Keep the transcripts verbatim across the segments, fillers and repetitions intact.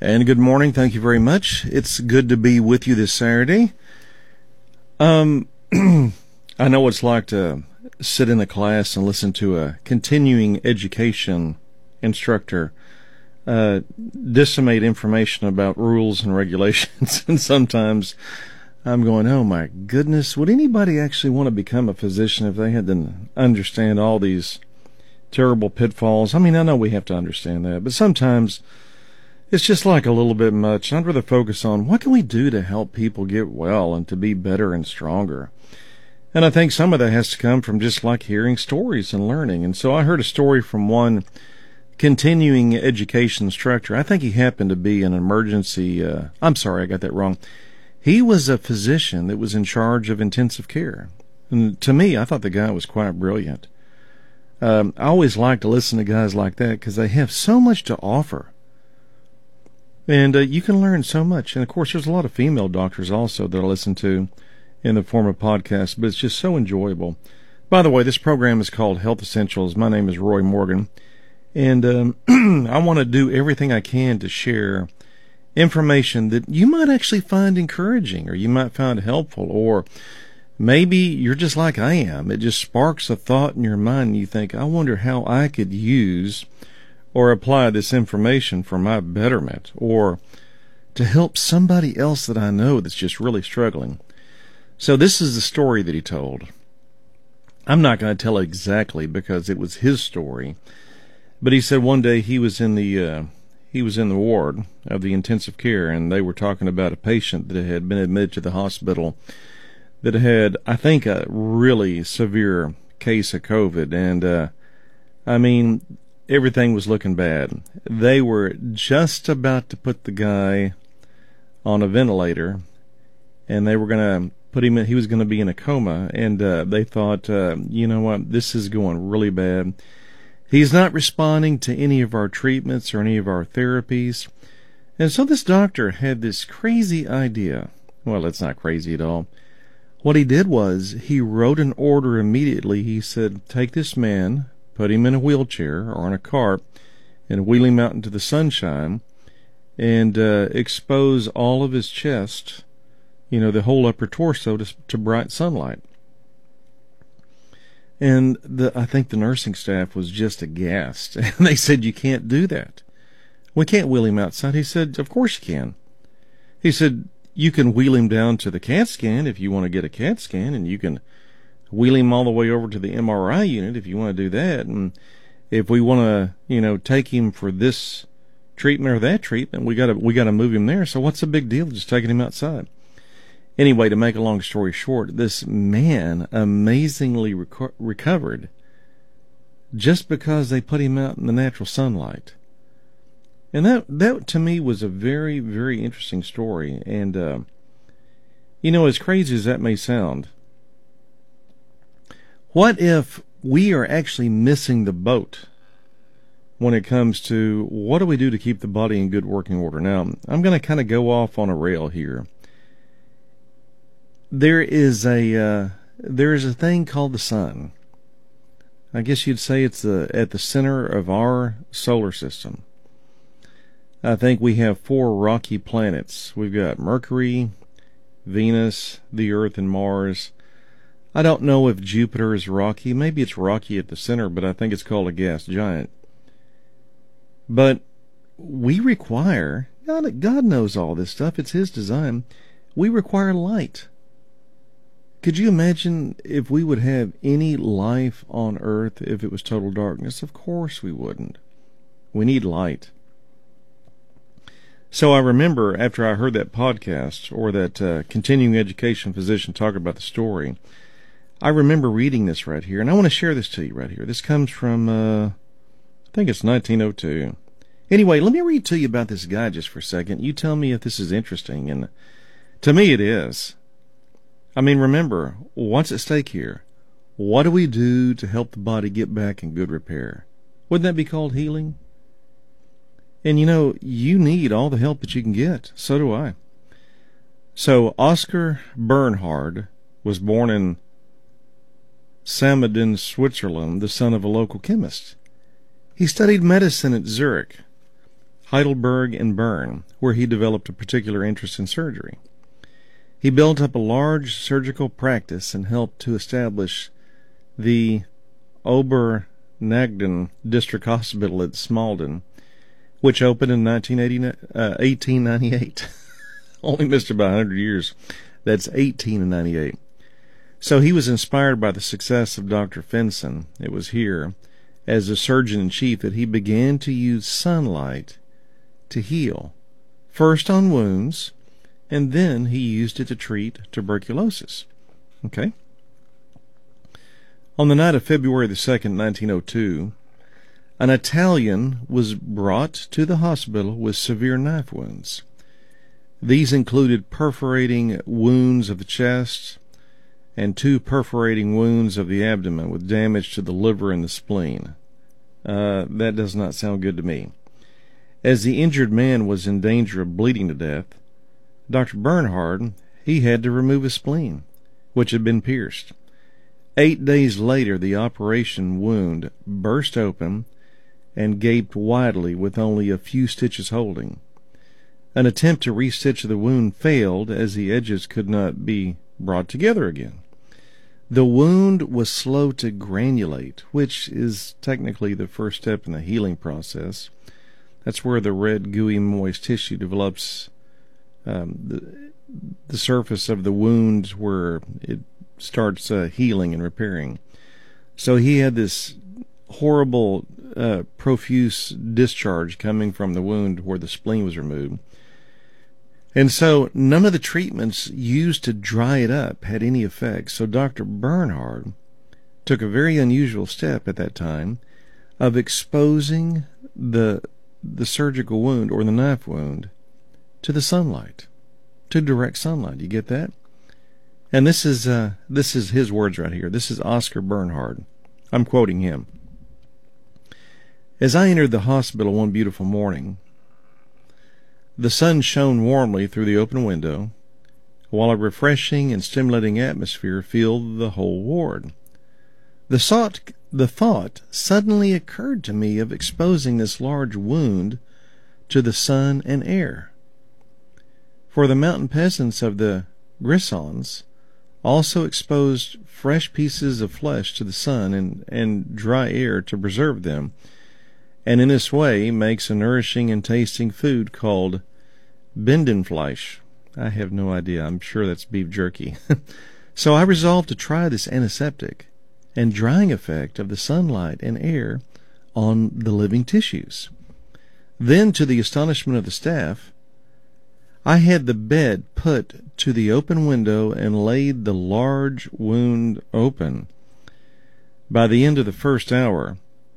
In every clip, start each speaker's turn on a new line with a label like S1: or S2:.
S1: And good morning. Thank you very much. It's good to be with you this Saturday. Um, I know what it's like to sit in a class and listen to a continuing education instructor uh, disseminate information about rules and regulations. And sometimes I'm going, oh my goodness, would anybody actually want to become a physician if they had to understand all these terrible pitfalls? I mean, I know we have to understand that, but sometimes it's just like a little bit much. I'd rather focus on what can we do to help people get well and to be better and stronger. And I think some of that has to come from just like hearing stories and learning. And so I heard a story from one continuing education instructor. I think he happened to be an emergency, uh, I'm sorry, I got that wrong. He was a physician that was in charge of intensive care. And to me, I thought the guy was quite brilliant. Um, I always like to listen to guys like that because they have so much to offer. And uh, you can learn so much. And, of course, there's a lot of female doctors also that I listen to in the form of podcasts, but it's just so enjoyable. By the way, this program is called Health Essentials. My name is Roy Morgan, and um, I want to do everything I can to share information that you might actually find encouraging or you might find helpful, or maybe you're just like I am. It just sparks a thought in your mind, and you think, I wonder how I could use or apply this information for my betterment, or to help somebody else that I know that's just really struggling. So this is the story that he told. I'm not going to tell it exactly because it was his story, but he said one day he was in the uh, he was in the ward of the intensive care, and they were talking about a patient that had been admitted to the hospital that had, I think, a really severe case of COVID, and uh, I mean, everything was looking bad. They were just about to put the guy on a ventilator, and they were going to put him in, he was going to be in a coma, and uh, they thought, uh, you know what, this is going really bad. He's not responding to any of our treatments or any of our therapies. And so this doctor had this crazy idea. Well, it's not crazy at all. What he did was he wrote an order immediately. He said, take this man, put him in a wheelchair or on a cart, and wheel him out into the sunshine and uh, expose all of his chest, you know, the whole upper torso to, to bright sunlight. And the, I think the nursing staff was just aghast. And they said, you can't do that. We can't wheel him outside. He said, of course you can. He said, you can wheel him down to the CAT scan if you want to get a CAT scan, and you can wheel him all the way over to the M R I unit if you want to do that. And if we want to, you know, take him for this treatment or that treatment, we got to we got to move him there. So what's the big deal just taking him outside? Anyway, to make a long story short, this man amazingly reco- recovered just because they put him out in the natural sunlight. And that, that to me was a very, very interesting story. And, uh, you know, as crazy as that may sound, what if we are actually missing the boat when it comes to what do we do to keep the body in good working order? Now, I'm going to kind of go off on a rail here. There is a uh, there is a thing called the sun. I guess you'd say it's the, at the center of our solar system. I think we have four rocky planets. We've got Mercury, Venus, the Earth, and Mars. I don't know if Jupiter is rocky. Maybe it's rocky at the center, but I think it's called a gas giant. But we require, God, God knows all this stuff. It's His design. We require light. Could you imagine if we would have any life on Earth if it was total darkness? Of course we wouldn't. We need light. So I remember after I heard that podcast or that uh, continuing education physician talk about the story, I remember reading this right here, and I want to share this to you right here. This comes from, uh, I think it's nineteen oh two. Anyway, let me read to you about this guy just for a second. You tell me if this is interesting, and to me it is. I mean, remember, what's at stake here? What do we do to help the body get back in good repair? Wouldn't that be called healing? And you know, you need all the help that you can get. So do I. So Oscar Bernhard was born in Samadin, Switzerland, the son of a local chemist. He studied medicine at Zurich, Heidelberg, and Bern, where he developed a particular interest in surgery. He built up a large surgical practice and helped to establish the Obernagden District Hospital at Smalden, which opened in eighteen ninety-eight. Only missed about one hundred years. That's eighteen ninety-eight. So he was inspired by the success of Doctor Finson. It was here, as a surgeon-in-chief, that he began to use sunlight to heal, first on wounds, and then he used it to treat tuberculosis. Okay? On the night of February the second, nineteen oh two, an Italian was brought to the hospital with severe knife wounds. These included perforating wounds of the chest and two perforating wounds of the abdomen with damage to the liver and the spleen. Uh, that does not sound good to me. As the injured man was in danger of bleeding to death, Doctor Bernhard, he had to remove his spleen, which had been pierced. Eight days later, the operation wound burst open and gaped widely with only a few stitches holding. An attempt to restitch the wound failed as the edges could not be brought together again. The wound was slow to granulate, which is technically the first step in the healing process. That's where the red, gooey, moist tissue develops um, the, the surface of the wound where it starts uh, healing and repairing. So he had this horrible, uh, profuse discharge coming from the wound where the spleen was removed. And so none of the treatments used to dry it up had any effect. So Doctor Bernhard took a very unusual step at that time of exposing the the surgical wound or the knife wound to the sunlight, to direct sunlight. You get that? And this is uh, this is his words right here. This is Oscar Bernhard. I'm quoting him. As I entered the hospital one beautiful morning, the sun shone warmly through the open window, while a refreshing and stimulating atmosphere filled the whole ward. The thought, the thought suddenly occurred to me of exposing this large wound to the sun and air. For the mountain peasants of the Grisons also exposed fresh pieces of flesh to the sun and, and dry air to preserve them, and in this way makes a nourishing and tasting food called Bindenfleisch. I have no idea. I'm sure that's beef jerky. So I resolved to try this antiseptic and drying effect of the sunlight and air on the living tissues. Then, to the astonishment of the staff, I had the bed put to the open window and laid the large wound open. By the end of the first hour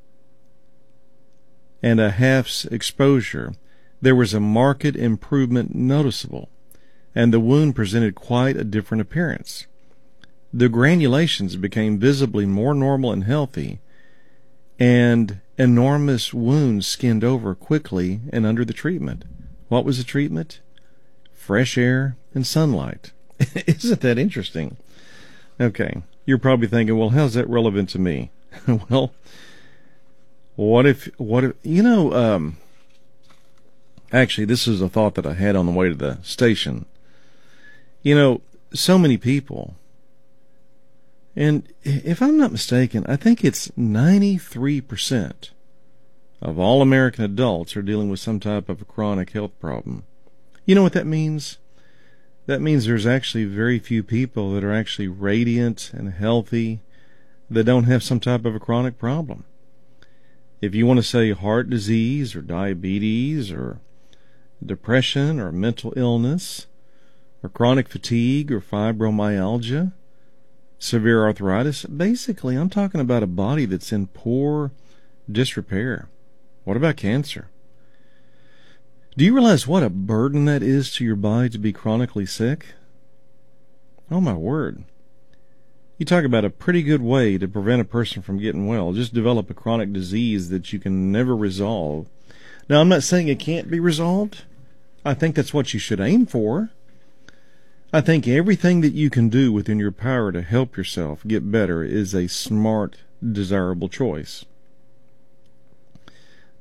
S1: and a half's exposure, there was a marked improvement noticeable, and the wound presented quite a different appearance. The granulations became visibly more normal and healthy, and enormous wounds skinned over quickly and under the treatment. What was the treatment? Fresh air and sunlight. Isn't that interesting? Okay, you're probably thinking, well, how's that relevant to me? Well, what if, what if, you know, um, actually, this is a thought that I had on the way to the station. You know, so many people, and if I'm not mistaken, I think it's ninety-three percent of all American adults are dealing with some type of a chronic health problem. You know what that means? That means there's actually very few people that are actually radiant and healthy that don't have some type of a chronic problem. If you want to say heart disease or diabetes or depression or mental illness or chronic fatigue or fibromyalgia, severe arthritis, basically I'm talking about a body that's in poor disrepair. What about cancer? Do you realize what a burden that is to your body to be chronically sick? Oh my word. You talk about a pretty good way to prevent a person from getting well. Just develop a chronic disease that you can never resolve. Now, I'm not saying it can't be resolved. I think that's what you should aim for. I think everything that you can do within your power to help yourself get better is a smart, desirable choice.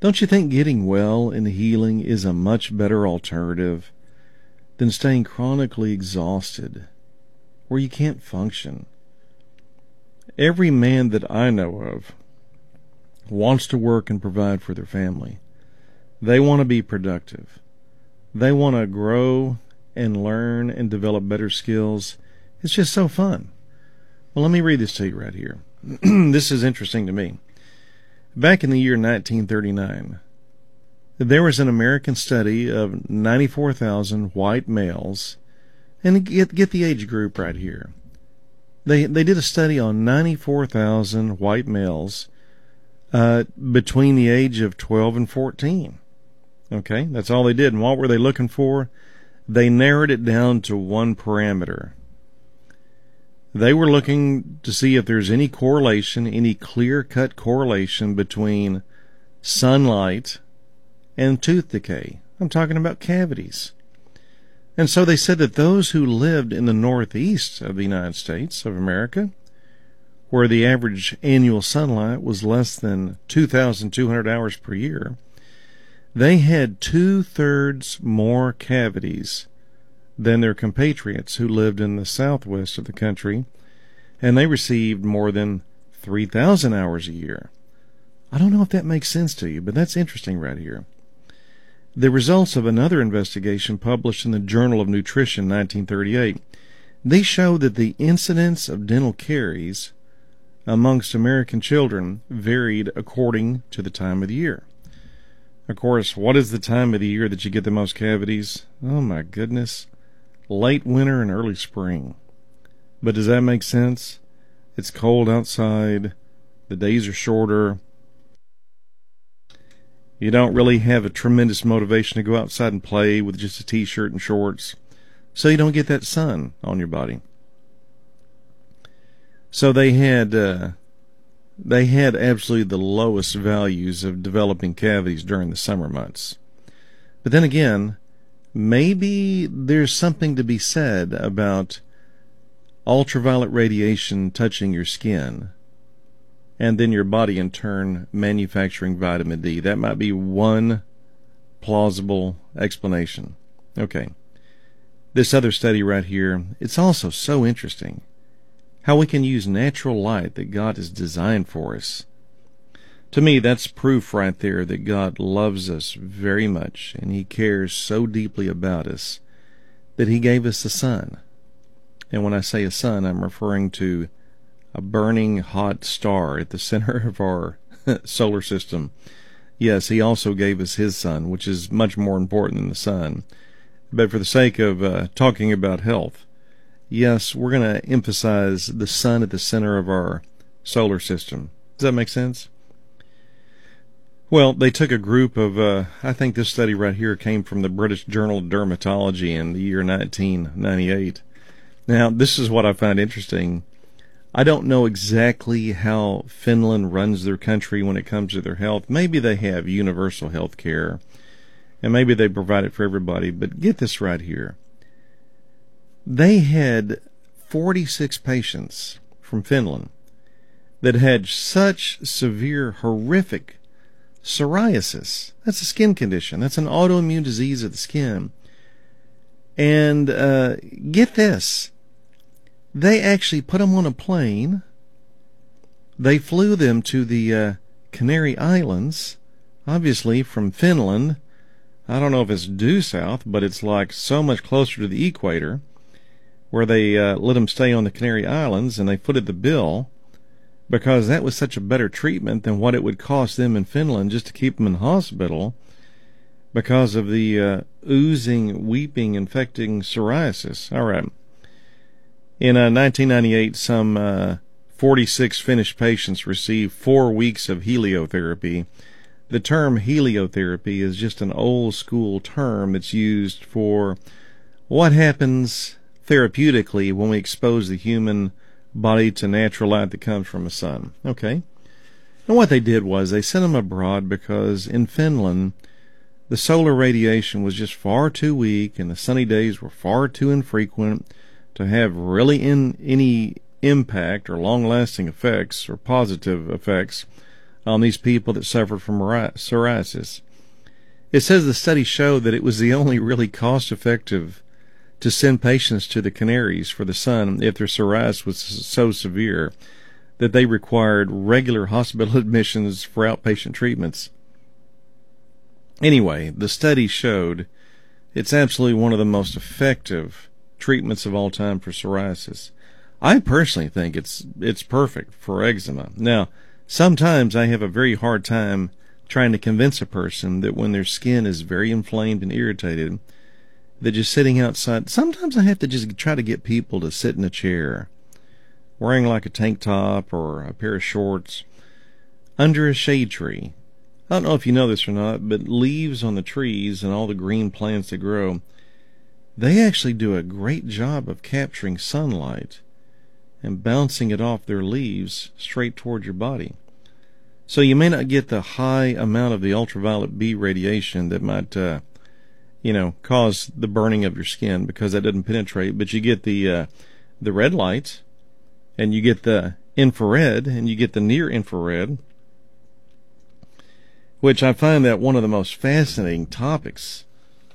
S1: Don't you think getting well and healing is a much better alternative than staying chronically exhausted, where you can't function? Every man that I know of wants to work and provide for their family. They want to be productive. They want to grow and learn and develop better skills. It's just so fun. Well, let me read this to you right here. This is interesting to me. Back in the year nineteen thirty-nine, there was an American study of ninety-four thousand white males, and get, get the age group right here. They they did a study on ninety-four thousand white males uh, between the age of twelve and fourteen. Okay, that's all they did. And what were they looking for? They narrowed it down to one parameter. They were looking to see if there's any correlation, any clear-cut correlation between sunlight and tooth decay. I'm talking about cavities. And so they said that those who lived in the northeast of the United States of America, where the average annual sunlight was less than two thousand two hundred hours per year, they had two-thirds more cavities than their compatriots who lived in the southwest of the country, and they received more than three thousand hours a year. I don't know if that makes sense to you, but that's interesting right here. The results of another investigation published in the Journal of Nutrition, nineteen thirty-eight, they show that the incidence of dental caries amongst American children varied according to the time of the year. Of course, what is the time of the year that you get the most cavities? Oh my goodness. Late winter and early spring. But does that make sense? It's cold outside. The days are shorter. You don't really have a tremendous motivation to go outside and play with just a t-shirt and shorts, so you don't get that sun on your body. So they had uh, they had absolutely the lowest values of developing cavities during the summer months. But then again, maybe there's something to be said about ultraviolet radiation touching your skin, and then your body in turn manufacturing vitamin D. That might be one plausible explanation. Okay. This other study right here, it's also so interesting how we can use natural light that God has designed for us. To me, that's proof right there that God loves us very much, and He cares so deeply about us that He gave us the sun. And when I say a sun, I'm referring to a burning hot star at the center of our solar system. Yes, He also gave us His sun, which is much more important than the sun. But for the sake of uh, talking about health, yes, we're going to emphasize the sun at the center of our solar system. Does that make sense? Well, they took a group of, uh, I think this study right here came from the British Journal of Dermatology in the year nineteen ninety-eight. Now, this is what I find interesting. I don't know exactly how Finland runs their country when it comes to their health. Maybe they have universal health care, and maybe they provide it for everybody. But get this right here. They had forty-six patients from Finland that had such severe, horrific psoriasis. That's a skin condition. That's an autoimmune disease of the skin. And uh, get this. They actually put them on a plane. They flew them to the uh, Canary Islands, obviously from Finland. I don't know if it's due south, but it's like so much closer to the equator, where they uh, let them stay on the Canary Islands, and they footed the bill because that was such a better treatment than what it would cost them in Finland just to keep them in hospital because of the uh, oozing, weeping, infecting psoriasis. All right. In uh, nineteen ninety-eight, some uh, forty-six Finnish patients received four weeks of heliotherapy. The term heliotherapy is just an old-school term that's used for what happens therapeutically when we expose the human body to natural light that comes from the sun. Okay? And what they did was they sent them abroad because in Finland, the solar radiation was just far too weak and the sunny days were far too infrequent to have really in any impact or long-lasting effects or positive effects on these people that suffered from psoriasis. It says the study showed that it was the only really cost-effective to send patients to the Canaries for the sun if their psoriasis was so severe that they required regular hospital admissions for outpatient treatments. Anyway, the study showed it's absolutely one of the most effective treatments of all time for psoriasis. I personally think it's it's perfect for eczema. Now, sometimes I have a very hard time trying to convince a person that when their skin is very inflamed and irritated, that just sitting outside, sometimes I have to just try to get people to sit in a chair, wearing like a tank top or a pair of shorts, under a shade tree. I don't know if you know this or not, but leaves on the trees and all the green plants that grow, they actually do a great job of capturing sunlight and bouncing it off their leaves straight toward your body. So you may not get the high amount of the ultraviolet B radiation that might, uh, you know, cause the burning of your skin because that doesn't penetrate, but you get the uh, the red light, and you get the infrared, and you get the near infrared, which I find that one of the most fascinating topics.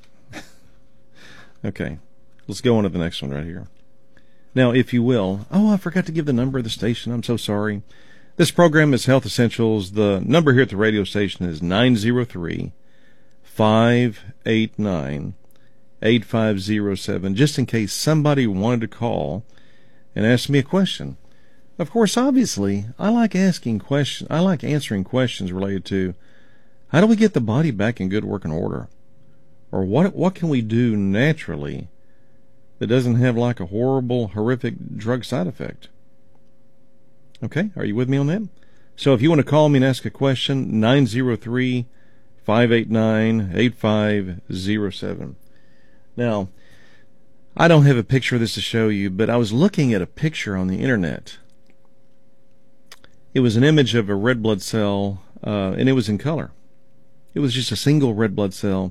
S1: Okay, let's go on to the next one right here. Now, if you will, oh, I forgot to give the number of the station. I'm so sorry. This program is Health Essentials. The number here at the radio station is nine zero three, five eight nine, eight five zero seven, just in case somebody wanted to call and ask me a question. Of course, obviously, I like asking questions. I like answering questions related to how do we get the body back in good working order? Or what what can we do naturally that doesn't have like a horrible, horrific drug side effect? Okay, are you with me on that? So if you want to call me and ask a question, nine zero three, five eight nine, eight five zero seven. Now, I don't have a picture of this to show you, but I was looking at a picture on the internet. It was an image of a red blood cell, uh, and it was in color. It was just a single red blood cell.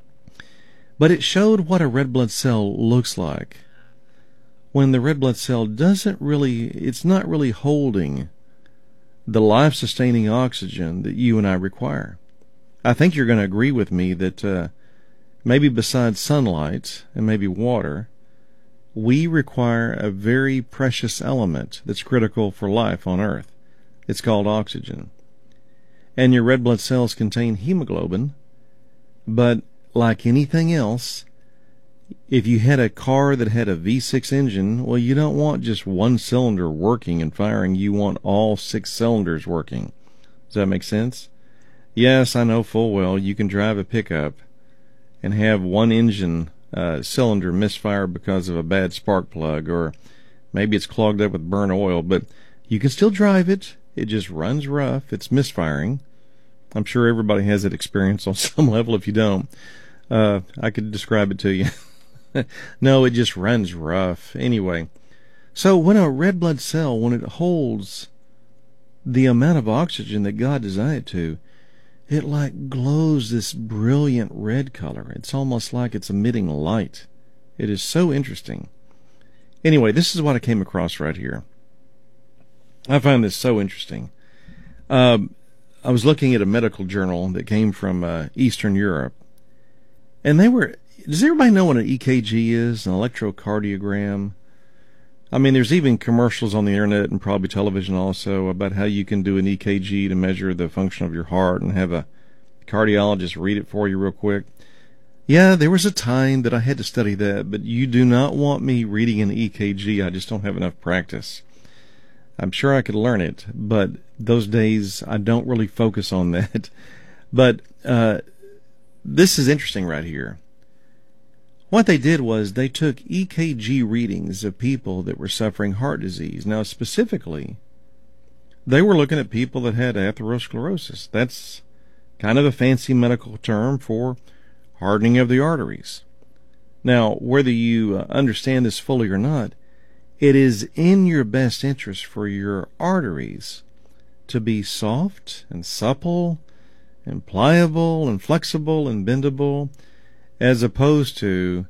S1: But it showed what a red blood cell looks like when the red blood cell doesn't really, it's not really holding the life-sustaining oxygen that you and I require. I think you're going to agree with me that uh, maybe besides sunlight and maybe water, we require a very precious element that's critical for life on Earth. It's called oxygen. And your red blood cells contain hemoglobin, but like anything else, if you had a car that had a V six engine, well, you don't want just one cylinder working and firing. You want all six cylinders working. Does that make sense? Yes, I know full well you can drive a pickup and have one engine uh, cylinder misfire because of a bad spark plug, or maybe it's clogged up with burnt oil, but you can still drive it. It just runs rough. It's misfiring. I'm sure everybody has that experience on some level. If you don't, uh, I could describe it to you. No, it just runs rough. Anyway, so when a red blood cell, when it holds the amount of oxygen that God designed it to, it like glows this brilliant red color. It's almost like it's emitting light. It is so interesting. Anyway, this is what I came across right here. I find this so interesting. Um, I was looking at a medical journal that came from uh, Eastern Europe, and they were, does everybody know what an E K G is, an electrocardiogram? I mean, there's even commercials on the internet and probably television also about how you can do an E K G to measure the function of your heart and have a cardiologist read it for you real quick. Yeah, there was a time that I had to study that, but you do not want me reading an E K G. I just don't have enough practice. I'm sure I could learn it, but those days I don't really focus on that. But uh, this is interesting right here. What they did was they took E K G readings of people that were suffering heart disease. Now, specifically, they were looking at people that had atherosclerosis. That's kind of a fancy medical term for hardening of the arteries. Now, whether you understand this fully or not, it is in your best interest for your arteries to be soft and supple and pliable and flexible and bendable, as opposed to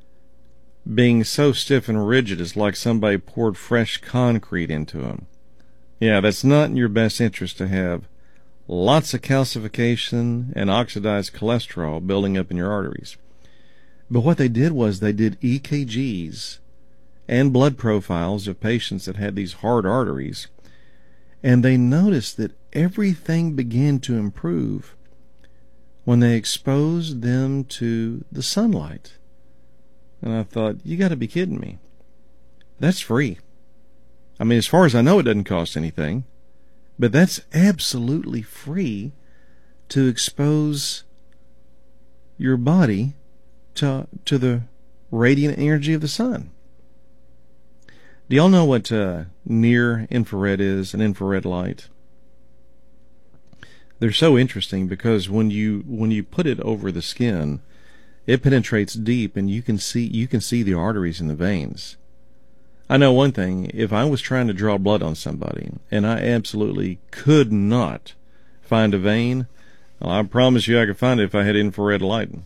S1: being so stiff and rigid it's like somebody poured fresh concrete into them. Yeah, that's not in your best interest to have lots of calcification and oxidized cholesterol building up in your arteries. But what they did was they did E K Gs and blood profiles of patients that had these hard arteries, and they noticed that everything began to improve when they exposed them to the sunlight. And I thought, you got to be kidding me. That's free. I mean, as far as I know, it doesn't cost anything, but that's absolutely free to expose your body to to the radiant energy of the sun. Do y'all know what uh, near infrared is, an infrared light? They're so interesting because when you when you put it over the skin, it penetrates deep, and you can see you can see the arteries and the veins. I know one thing: if I was trying to draw blood on somebody and I absolutely could not find a vein, well, I promise you I could find it if I had infrared lighting.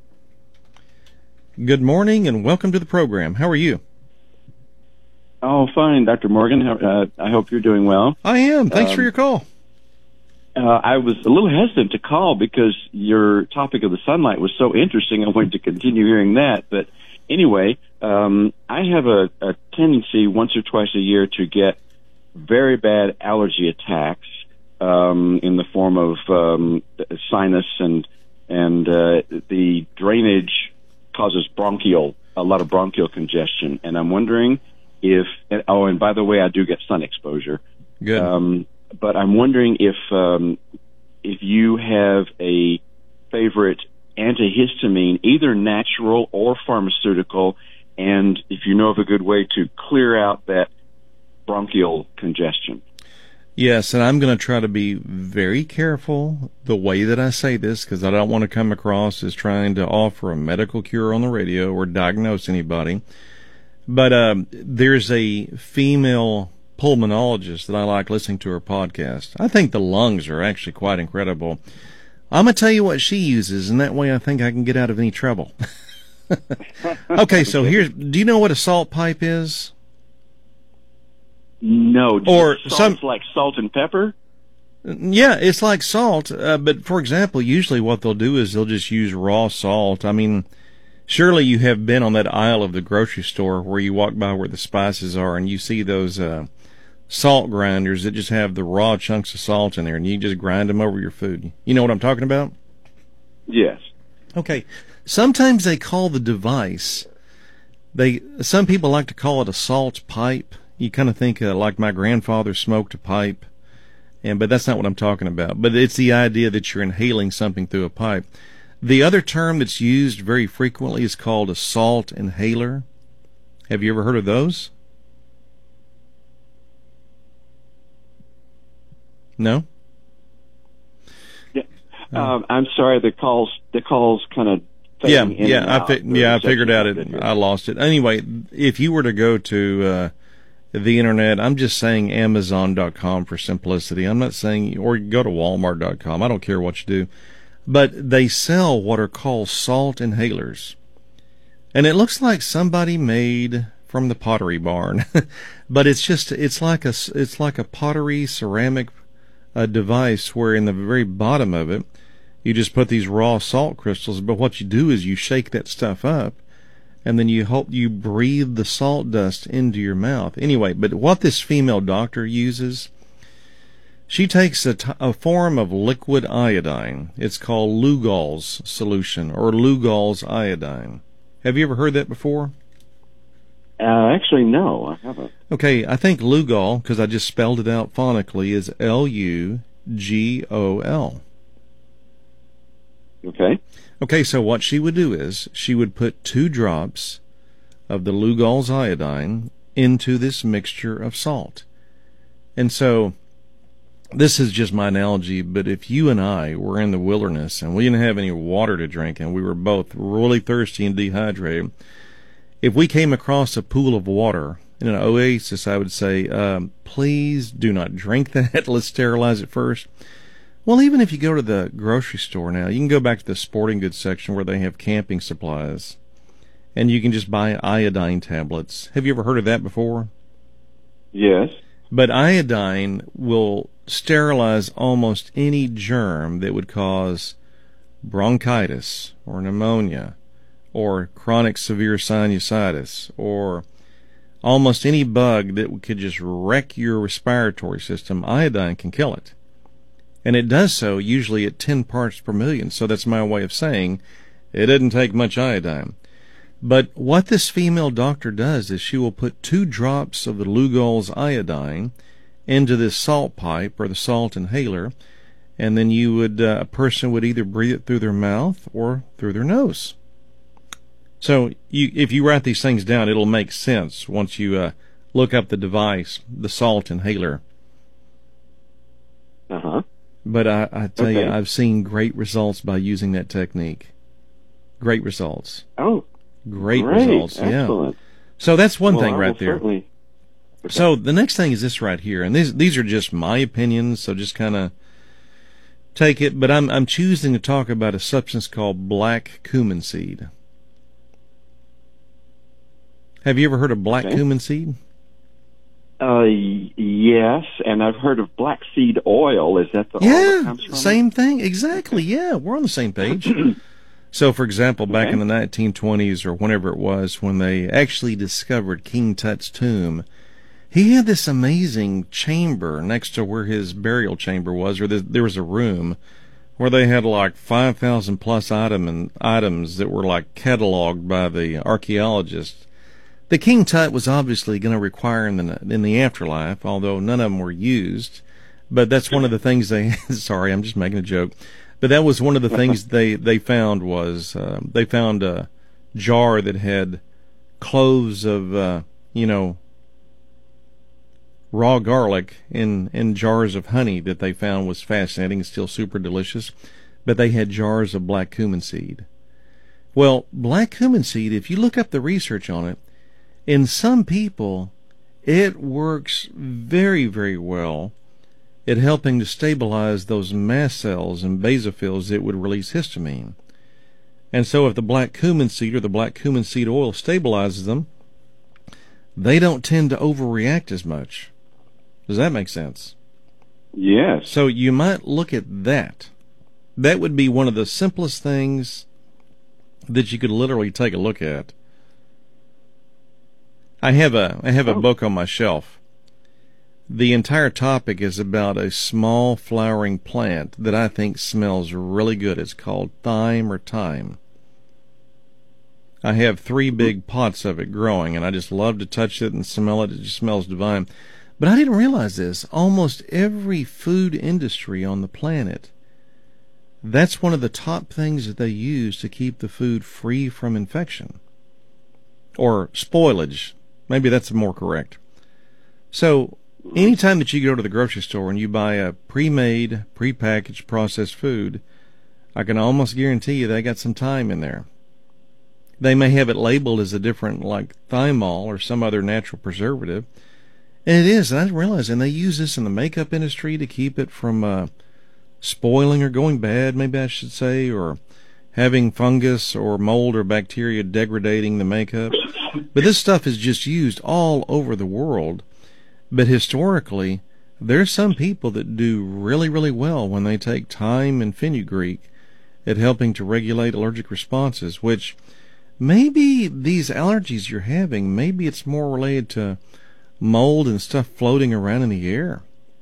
S1: Good morning and welcome to the program. How are you?
S2: Oh, fine, Doctor Morgan. Uh, I hope you're doing well.
S1: I am. Thanks um, for your call.
S2: Uh, I was a little hesitant to call because your topic of the sunlight was so interesting. I wanted to continue hearing that. But anyway, um, I have a, a tendency once or twice a year to get very bad allergy attacks um, in the form of um, sinus and and uh, the drainage causes bronchial, a lot of bronchial congestion. And I'm wondering if, and, oh, and by the way, I do get sun exposure.
S1: Good.
S2: Um, but I'm wondering if um, if you have a favorite antihistamine, either natural or pharmaceutical, and if you know of a good way to clear out that bronchial congestion.
S1: Yes, and I'm going to try to be very careful the way that I say this, because I don't want to come across as trying to offer a medical cure on the radio or diagnose anybody. But um, there's a female pulmonologist that I like listening to her podcast. I think the lungs are actually quite incredible. I'm going to tell you what she uses, and that way I think I can get out of any trouble. Okay, so here's, do you know what a salt pipe is?
S2: No.
S1: Or
S2: some like salt and pepper?
S1: Yeah, it's like salt, uh, but for example, usually what they'll do is they'll just use raw salt. I mean, surely you have been on that aisle of the grocery store where you walk by where the spices are and you see those uh, salt grinders that just have the raw chunks of salt in there, and you just grind them over your food. You know what I'm talking about?
S2: Yes.
S1: Okay. Sometimes they call the device, they some people like to call it a salt pipe. You kind of think uh, like my grandfather smoked a pipe, and but that's not what I'm talking about. But it's the idea that you're inhaling something through a pipe. The other term that's used very frequently is called a salt inhaler. Have you ever heard of those? No?
S2: Yeah. Um, I'm sorry, the calls the calls kind of
S1: yeah yeah I fi- yeah I figured out it. I lost it. Anyway, if you were to go to uh, the internet, I'm just saying Amazon dot com for simplicity. I'm not saying, or go to Walmart dot com. I don't care what you do. But they sell what are called salt inhalers. And it looks like somebody made from the Pottery Barn. But it's just, it's like a, it's like a pottery ceramic uh, device where in the very bottom of it, you just put these raw salt crystals. But what you do is you shake that stuff up, and then you hope you breathe the salt dust into your mouth. Anyway, but what this female doctor uses, she takes a, t- a form of liquid iodine. It's called Lugol's solution, or Lugol's iodine. Have you ever heard that before?
S2: Uh, actually, no, I haven't.
S1: Okay, I think Lugol, because I just spelled it out phonically, is L U G O L.
S2: Okay.
S1: Okay, so what she would do is she would put two drops of the Lugol's iodine into this mixture of salt. And so this is just my analogy, but if you and I were in the wilderness and we didn't have any water to drink and we were both really thirsty and dehydrated, if we came across a pool of water in an oasis, I would say, um, please do not drink that. Let's sterilize it first. Well, even if you go to the grocery store now, you can go back to the sporting goods section where they have camping supplies, and you can just buy iodine tablets. Have you ever heard of that before?
S2: Yes.
S1: But iodine will sterilize almost any germ that would cause bronchitis or pneumonia or chronic severe sinusitis or almost any bug that could just wreck your respiratory system. Iodine can kill it. And it does so usually at ten parts per million. So that's my way of saying it doesn't take much iodine. But what this female doctor does is she will put two drops of the Lugol's iodine into this salt pipe or the salt inhaler, and then you would uh, a person would either breathe it through their mouth or through their nose. So you, if you write these things down, it'll make sense once you uh, look up the device, the salt inhaler.
S2: Uh-huh.
S1: But I, I tell
S2: okay.
S1: you, I've seen great results by using that technique. Great results.
S2: Oh,
S1: great,
S2: great.
S1: results.
S2: Excellent.
S1: Yeah. So that's one
S2: well,
S1: thing
S2: I
S1: right
S2: will
S1: there.
S2: Certainly... Okay.
S1: So the next thing is this right here, and these these are just my opinions. So just kind of take it. But I'm I'm choosing to talk about a substance called black cumin seed. Have you ever heard of black
S2: okay.
S1: cumin seed?
S2: Uh, y- yes, and I've heard of black seed oil. Is that the oil that
S1: Yeah,
S2: comes from
S1: same
S2: it?
S1: thing. Exactly. Yeah, we're on the same page. So, for example, back
S2: Okay.
S1: in the nineteen twenties or whenever it was, when they actually discovered King Tut's tomb, he had this amazing chamber next to where his burial chamber was, or the, there was a room where they had like five thousand plus item and items that were like cataloged by the archaeologists. The King Tut was obviously going to require in the, in the afterlife, although none of them were used. But that's one of the things they, sorry, I'm just making a joke. But that was one of the things they, they found was, uh, they found a jar that had cloves of, uh, you know, raw garlic in, in jars of honey that they found was fascinating and still super delicious. But they had jars of black cumin seed. Well, black cumin seed, if you look up the research on it, in some people, it works very, very well at helping to stabilize those mast cells and basophils that would release histamine. And so if the black cumin seed or the black cumin seed oil stabilizes them, they don't tend to overreact as much. Does that make sense?
S2: Yes.
S1: So you might look at that. That would be one of the simplest things that you could literally take a look at. I have a I have a
S2: Oh.
S1: book on my shelf. The entire topic is about a small flowering plant that I think smells really good. It's called thyme or thyme. I have three big pots of it growing, and I just love to touch it and smell it. It just smells divine. But I didn't realize this. Almost every food industry on the planet, that's one of the top things that they use to keep the food free from infection. Or spoilage. Maybe that's more correct. So, anytime that you go to the grocery store and you buy a pre-made, pre-packaged processed food, I can almost guarantee you they got some thyme in there. They may have it labeled as a different, like thymol or some other natural preservative. And it is, and I didn't realize, and they use this in the makeup industry to keep it from uh, spoiling or going bad, maybe I should say, or having fungus or mold or bacteria degrading the makeup. But this stuff is just used all over the world. But historically, there's some people that do really, really well when they take thyme and fenugreek at helping to regulate allergic responses, which maybe these allergies you're having, maybe it's more related to mold and stuff floating around in the air.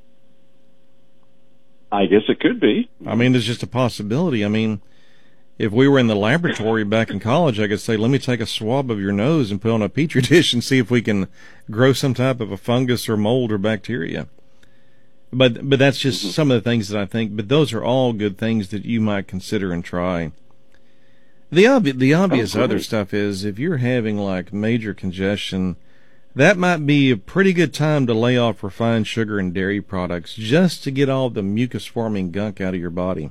S2: I guess it could be.
S1: I mean, there's just a possibility. I mean, if we were in the laboratory back in college, I could say, let me take a swab of your nose and put on a petri dish and see if we can grow some type of a fungus or mold or bacteria. But but that's just mm-hmm. some of the things that I think. But those are all good things that you might consider and try. The, obvi- the obvious
S2: oh,
S1: other stuff is if you're having like major congestion, that might be a pretty good time to lay off refined sugar and dairy products just to get all the mucus-forming gunk out of your body.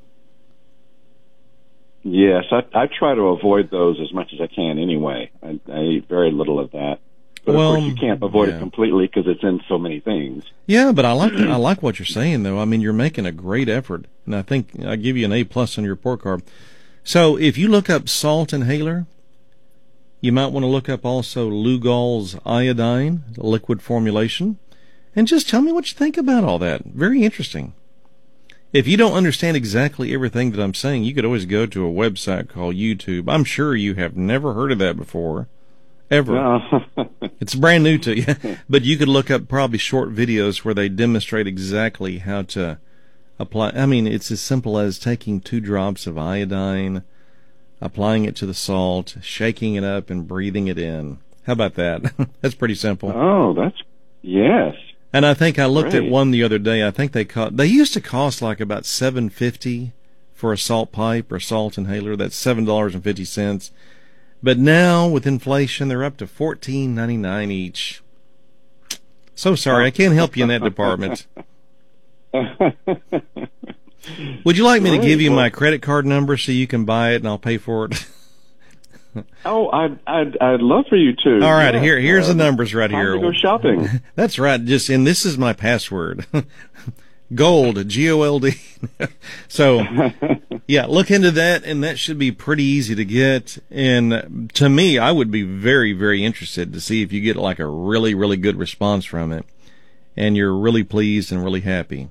S2: Yes, I, I try to avoid those as much as I can anyway. I, I eat very little of that. But
S1: well,
S2: of course, you can't avoid
S1: yeah.
S2: it completely because it's in so many things.
S1: Yeah, but I like I like what you're saying, though. I mean, you're making a great effort, and I think I give you an A plus on your report card. So if you look up salt inhaler, you might want to look up also Lugol's iodine, liquid formulation, and just tell me what you think about all that. Very interesting. If you don't understand exactly everything that I'm saying, you could always go to a website called YouTube. I'm sure you have never heard of that before, ever.
S2: No.
S1: It's brand new to you. But you could look up probably short videos where they demonstrate exactly how to apply. I mean, it's as simple as taking two drops of iodine, applying it to the salt, shaking it up, and breathing it in. How about that? That's pretty simple.
S2: Oh, that's, yes.
S1: And I think I looked
S2: Great.
S1: at one the other day. I think they cost, they used to cost like about seven fifty for a salt pipe or salt inhaler. That's seven dollars and fifty cents. But now with inflation, they're up to fourteen ninety nine each. So sorry, I can't help you in that department. Would you like me
S2: Great.
S1: to give you
S2: Well,
S1: my credit card number so you can buy it and I'll pay for it?
S2: Oh, I'd, I'd, I'd love for you to.
S1: All right,
S2: Yeah.
S1: here, here's
S2: Um,
S1: the numbers right
S2: time
S1: here.
S2: to go shopping.
S1: That's right. Just and this is my password. Gold, G O L D. So, yeah, look into that, and that should be pretty easy to get. And to me, I would be very, very interested to see if you get like a really, really good response from it, and you're really pleased and really happy.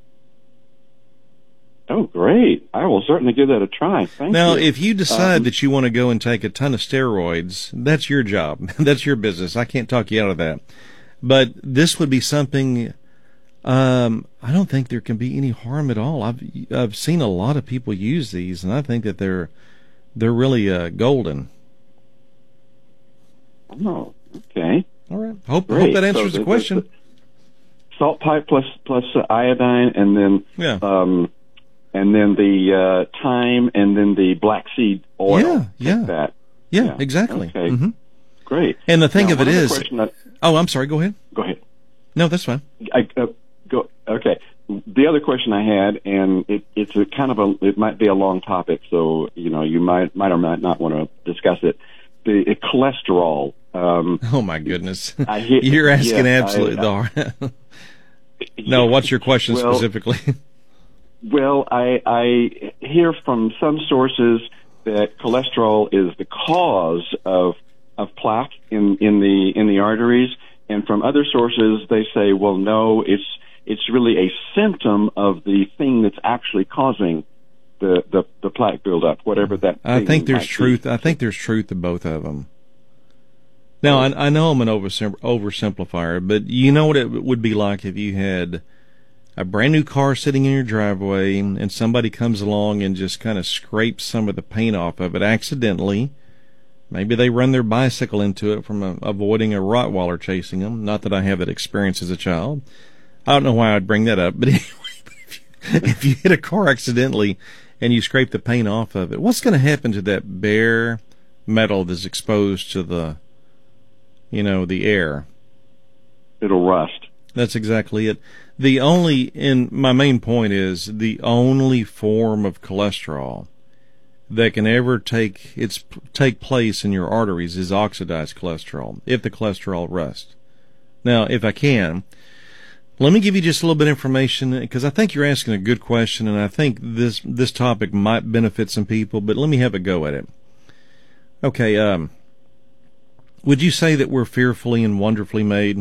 S2: Oh, great. I will certainly give that a try. Thank
S1: Now,
S2: you.
S1: if you decide
S2: Um,
S1: that you want to go and take a ton of steroids, that's your job. That's your business. I can't talk you out of that. But this would be something, um, I don't think there can be any harm at all. I've I've seen a lot of people use these, and I think that they're they're really uh, golden.
S2: Oh, okay.
S1: All right. Hope
S2: Great.
S1: hope that answers
S2: So
S1: the question.
S2: the salt pipe plus plus uh, iodine, and then
S1: Yeah.
S2: um, and then the uh, thyme, and then the black seed oil.
S1: Yeah,
S2: Take
S1: yeah.
S2: That.
S1: Yeah,
S2: yeah.
S1: exactly.
S2: Okay.
S1: hmm
S2: Great.
S1: And the thing
S2: Now,
S1: of it
S2: one other
S1: is,
S2: question I-
S1: oh, I'm sorry. Go ahead.
S2: go ahead.
S1: No, that's fine.
S2: I, uh, go. Okay. The other question I had, and it, it's a kind of a, it might be a long topic, so you know you might might or might not want to discuss it. The uh, cholesterol. Um,
S1: Oh my goodness,
S2: I hear-
S1: you're asking
S2: yes,
S1: absolutely
S2: I-
S1: the hard. No, what's your question
S2: Well,
S1: specifically?
S2: Well, I, I hear from some sources that cholesterol is the cause of of plaque in, in the in the arteries, and from other sources they say, well, no, it's it's really a symptom of the thing that's actually causing the the, the plaque buildup, whatever that.
S1: I
S2: thing
S1: think there's
S2: might be.
S1: truth. I think there's truth to both of them. Now, I, I know I'm an oversim- oversimplifier, but you know what it would be like if you had a brand new car sitting in your driveway and somebody comes along and just kind of scrapes some of the paint off of it accidentally. Maybe they run their bicycle into it from a, avoiding a Rottweiler chasing them. Not that I have that experience as a child. I don't know why I'd bring that up, but anyway, if you, if you hit a car accidentally and you scrape the paint off of it, what's going to happen to that bare metal that's exposed to the, you know, the air?
S2: It'll rust.
S1: That's exactly it. The only, and my main point is, the only form of cholesterol that can ever take its take place in your arteries is oxidized cholesterol, if the cholesterol rusts. Now, if I can, let me give you just a little bit of information, because I think you're asking a good question, and I think this this topic might benefit some people, but let me have a go at it. Okay, um, would you say that we're fearfully and wonderfully made?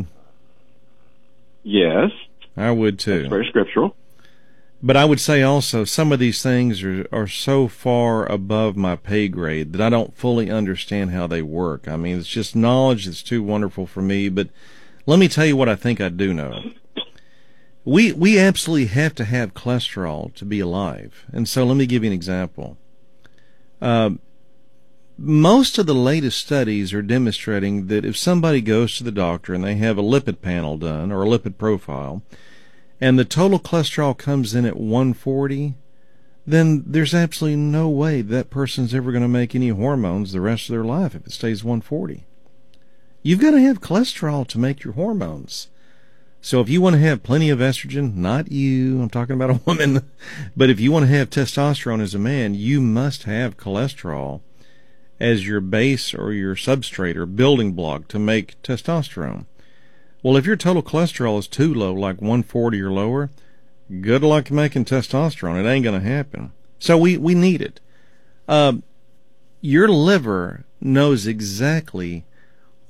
S2: Yes,
S1: I would too.
S2: it's very scriptural.
S1: But I would say also some of these things are, are so far above my pay grade that I don't fully understand how they work. I mean, it's just knowledge that's too wonderful for me. But let me tell you what I think I do know. We we absolutely have to have cholesterol to be alive. And so let me give you an example. Uh, most of the latest studies are demonstrating that if somebody goes to the doctor and they have a lipid panel done or a lipid profile, and the total cholesterol comes in at one forty, then there's absolutely no way that person's ever going to make any hormones the rest of their life if it stays one forty. You've got to have cholesterol to make your hormones. So if you want to have plenty of estrogen, not you, I'm talking about a woman, but if you want to have testosterone as a man, you must have cholesterol as your base or your substrate or building block to make testosterone. Well, if your total cholesterol is too low, like one forty or lower, good luck making testosterone. It ain't going to happen. So we, we need it. Uh, your liver knows exactly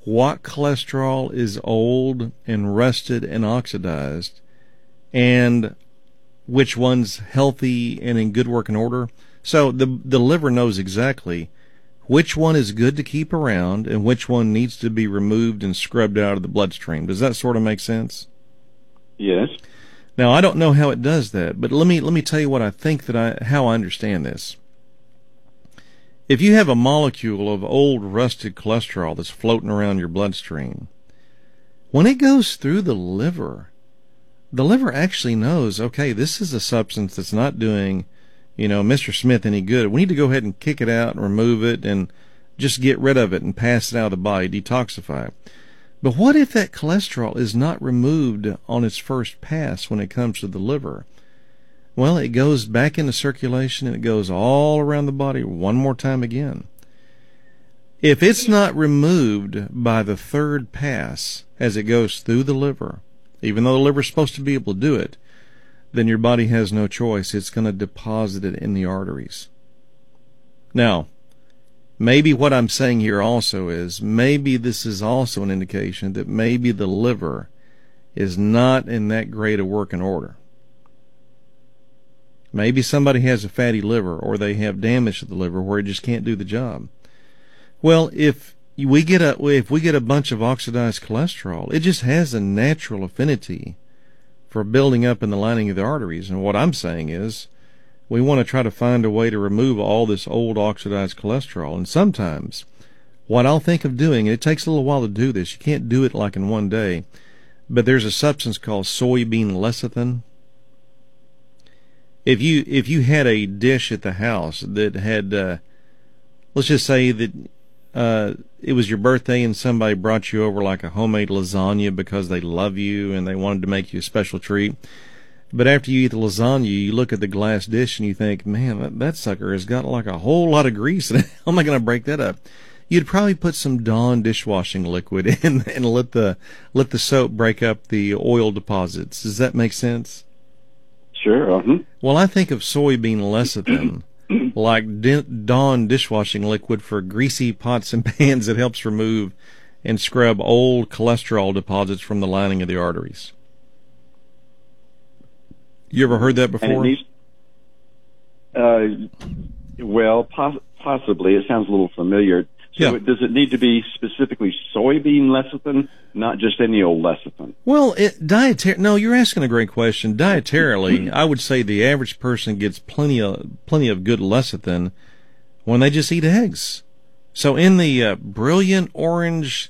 S1: what cholesterol is old and rusted and oxidized, and which one's healthy and in good working order. So the the liver knows exactly which one is good to keep around and which one needs to be removed and scrubbed out of the bloodstream. Does that sort of make sense?
S2: Yes.
S1: Now, I don't know how it does that, but let me let me tell you what I think that I how I understand this. If you have a molecule of old rusted cholesterol that's floating around your bloodstream, when it goes through the liver, the liver actually knows, okay, this is a substance that's not doing, you know, Mister Smith any good. We need to go ahead and kick it out and remove it and just get rid of it and pass it out of the body, detoxify it. But what if that cholesterol is not removed on its first pass when it comes to the liver? Well, it goes back into circulation and it goes all around the body one more time again. If it's not removed by the third pass as it goes through the liver, even though the liver's supposed to be able to do it, then your body has no choice. It's going to deposit it in the arteries. Now, maybe what I'm saying here also is, maybe this is also an indication that maybe the liver is not in that great a working order. Maybe somebody has a fatty liver, or they have damage to the liver where it just can't do the job. Well, if we get a if we get a bunch of oxidized cholesterol, it just has a natural affinity for building up in the lining of the arteries. And what I'm saying is, we want to try to find a way to remove all this old oxidized cholesterol. And sometimes, what I'll think of doing, and it takes a little while to do this, you can't do it like in one day, but there's a substance called soybean lecithin. If you if you had a dish at the house that had, uh, let's just say that uh, it was your birthday and somebody brought you over like a homemade lasagna because they love you and they wanted to make you a special treat. But after you eat the lasagna, you look at the glass dish and you think, man, that, that sucker has got like a whole lot of grease in it. How am I going to break that up? You'd probably put some Dawn dishwashing liquid in and let the let the soap break up the oil deposits. Does that make sense?
S2: Sure. Uh-huh.
S1: Well, I think of soybean lecithin like Dawn dishwashing liquid for greasy pots and pans that helps remove and scrub old cholesterol deposits from the lining of the arteries. You ever heard that before?
S2: And it needs, uh, well, poss- possibly. It sounds a little familiar. So
S1: Yeah.
S2: it, does it need to be specifically soybean lecithin, not just any old lecithin?
S1: Well, it, dietar- no, you're asking a great question. Dietarily, I would say the average person gets plenty of plenty of good lecithin when they just eat eggs. So in the uh, brilliant orange,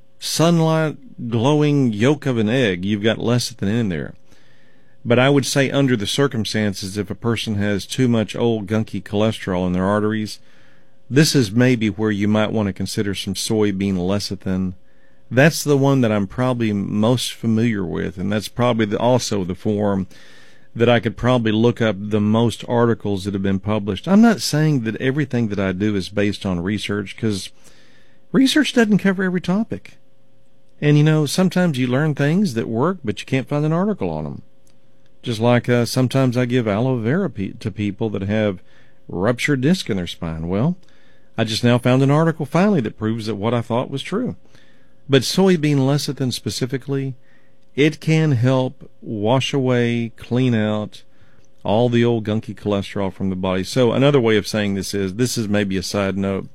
S1: sunlight glowing yolk of an egg, you've got lecithin in there. But I would say under the circumstances, if a person has too much old gunky cholesterol in their arteries, this is maybe where you might want to consider some soybean lecithin. That's the one that I'm probably most familiar with, and that's probably the, also the form that I could probably look up the most articles that have been published. I'm not saying that everything that I do is based on research, because research doesn't cover every topic. And, you know, sometimes you learn things that work, but you can't find an article on them. Just like uh, sometimes I give aloe vera pe- to people that have ruptured disc in their spine. Well, I just now found an article finally that proves that what I thought was true. But soybean lecithin specifically, it can help wash away, clean out all the old gunky cholesterol from the body. So another way of saying this is, this is maybe a side note,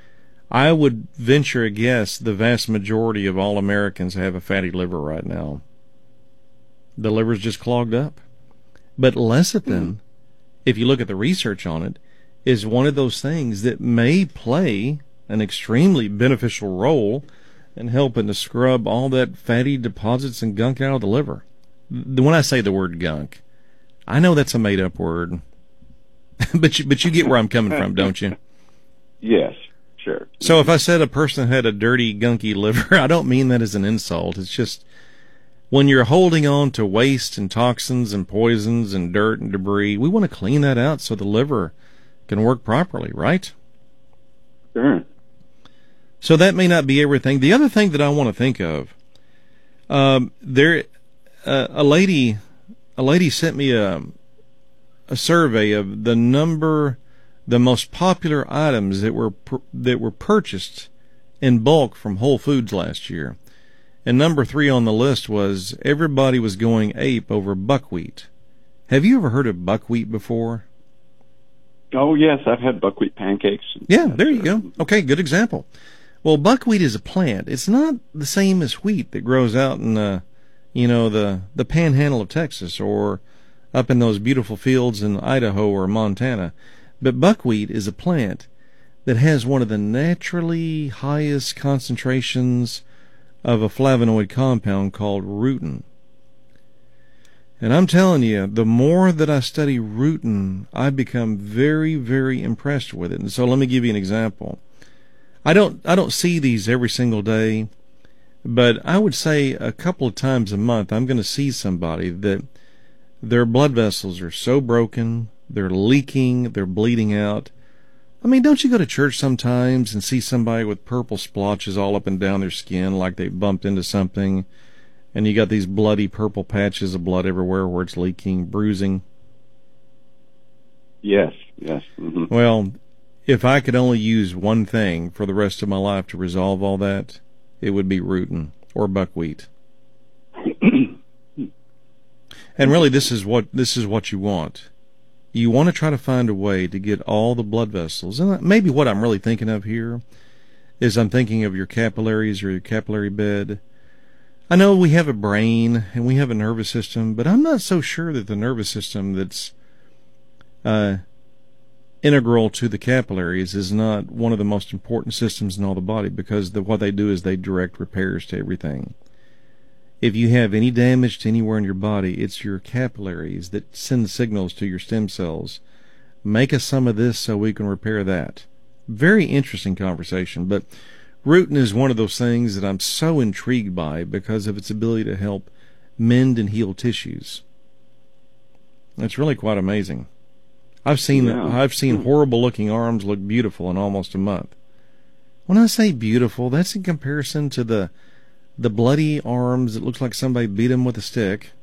S1: I would venture a guess the vast majority of all Americans have a fatty liver right now. The liver's just clogged up. But lecithin, if you look at the research on it, is one of those things that may play an extremely beneficial role in helping to scrub all that fatty deposits and gunk out of the liver. When I say the word gunk, I know that's a made-up word, but you, but you get where I'm coming from, don't you?
S2: Yes, sure.
S1: So if I said a person had a dirty, gunky liver, I don't mean that as an insult. It's just when you're holding on to waste and toxins and poisons and dirt and debris, we want to clean that out so the liver can work properly, right?
S2: Sure.
S1: So that may not be everything. The other thing that I want to think of, um, there, uh, a lady, a lady sent me a, a survey of the number, the most popular items that were that were purchased in bulk from Whole Foods last year. And number three on the list was everybody was going ape over buckwheat. Have you ever heard of buckwheat before?
S2: Oh, yes, I've had buckwheat pancakes.
S1: Yeah, there you go. Okay, good example. Well, buckwheat is a plant. It's not the same as wheat that grows out in, uh, you know, the, the panhandle of Texas or up in those beautiful fields in Idaho or Montana. But buckwheat is a plant that has one of the naturally highest concentrations of a flavonoid compound called rutin. And I'm telling you, the more that I study rutin, I become very, very impressed with it. And so let me give you an example. I don't, I don't see these every single day, but I would say a couple of times a month I'm going to see somebody that their blood vessels are so broken, they're leaking, they're bleeding out. I mean, don't you go to church sometimes and see somebody with purple splotches all up and down their skin like they bumped into something, and you got these bloody purple patches of blood everywhere where it's leaking, bruising?
S2: Yes, yes. Mm-hmm.
S1: Well, if I could only use one thing for the rest of my life to resolve all that, it would be rutin or buckwheat. And really, this is what this is what you want. You want to try to find a way to get all the blood vessels. And maybe what I'm really thinking of here is I'm thinking of your capillaries or your capillary bed. I know we have a brain and we have a nervous system, but I'm not so sure that the nervous system that's uh, integral to the capillaries is not one of the most important systems in all the body, because the, what they do is they direct repairs to everything. If you have any damage to anywhere in your body, it's your capillaries that send signals to your stem cells. Make us some of this so we can repair that. Very interesting conversation, but rutin is one of those things that I'm so intrigued by because of its ability to help mend and heal tissues. It's really quite amazing. I've seen
S2: Yeah.
S1: I've seen horrible looking arms look beautiful in almost a month. When I say beautiful, that's in comparison to the the bloody arms. It looks like somebody beat them with a stick.